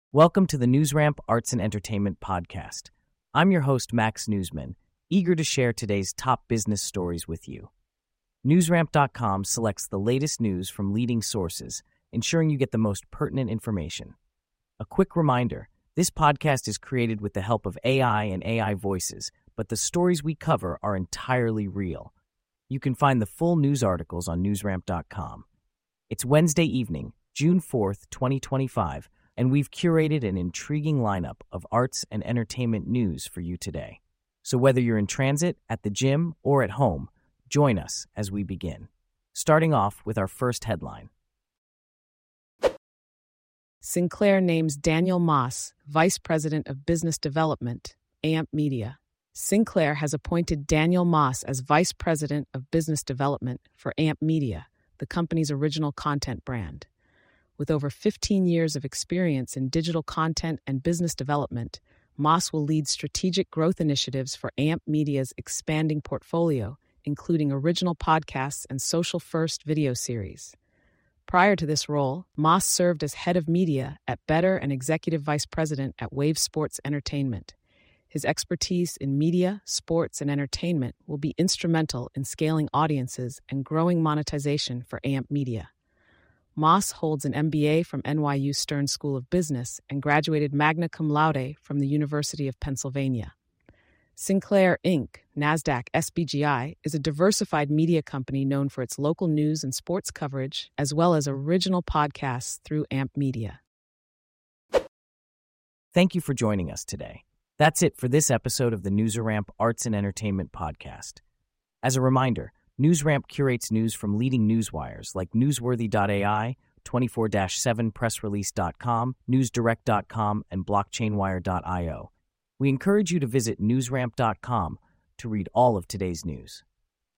Welcome to the NewsRamp Arts and Entertainment Podcast. I'm your host, Max Newsman, eager to share today's top business stories with you. NewsRamp.com selects the latest news from leading sources, ensuring you get the most pertinent information. A quick reminder, this podcast is created with the help of AI and AI voices, but the stories we cover are entirely real. You can find the full news articles on NewsRamp.com. It's Wednesday evening, June 4th, 2025, and we've curated an intriguing lineup of arts and entertainment news for you today. So whether you're in transit, at the gym, or at home, join us as we begin. Starting off with our first headline. Sinclair names Daniel Moss, Vice President of Business Development, AMP Media. Sinclair has appointed Daniel Moss as Vice President of Business Development for AMP Media, the company's original content brand. With over 15 years of experience in digital content and business development, Moss will lead strategic growth initiatives for AMP Media's expanding portfolio, including original podcasts and social-first video series. Prior to this role, Moss served as head of media at Better and executive vice president at Wave Sports Entertainment. His expertise in media, sports, and entertainment will be instrumental in scaling audiences and growing monetization for AMP Media. Moss holds an MBA from NYU Stern School of Business and graduated magna cum laude from the University of Pennsylvania. Sinclair Inc., NASDAQ SBGI, is a diversified media company known for its local news and sports coverage, as well as original podcasts through AMP Media. Thank you for joining us today. That's it for this episode of the NewsRamp Arts and Entertainment Podcast. As a reminder, NewsRamp curates news from leading newswires like Newsworthy.ai, 24/7pressrelease.com, NewsDirect.com, and BlockchainWire.io. We encourage you to visit NewsRamp.com to read all of today's news.